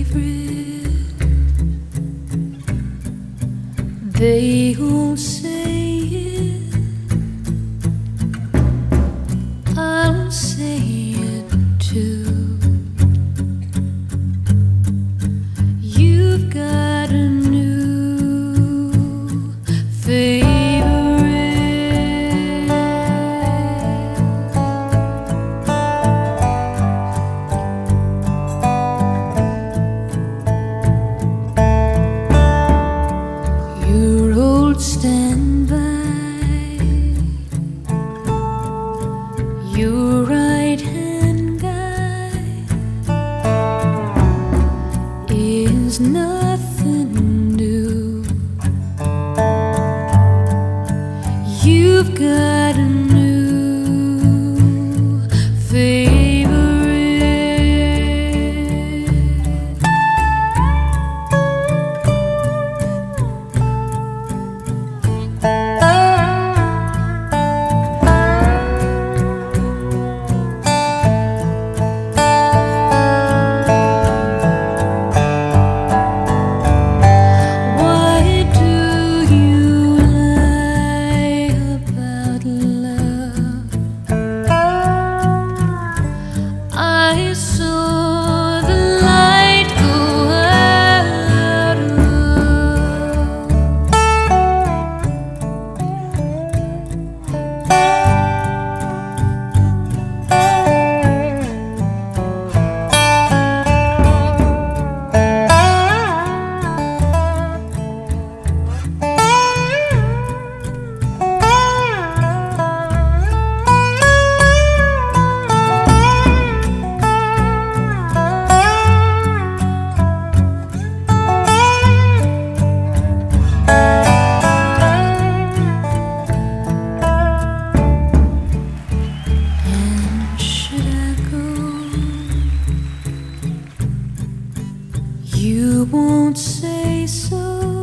favorite. They all say it, I'll say it too. You've got a new favorite. Your old standby, your right-hand guy is nothing new. You've got a new favorite. Why do you lie about love? I saw the light go out. Should I go? You won't say so.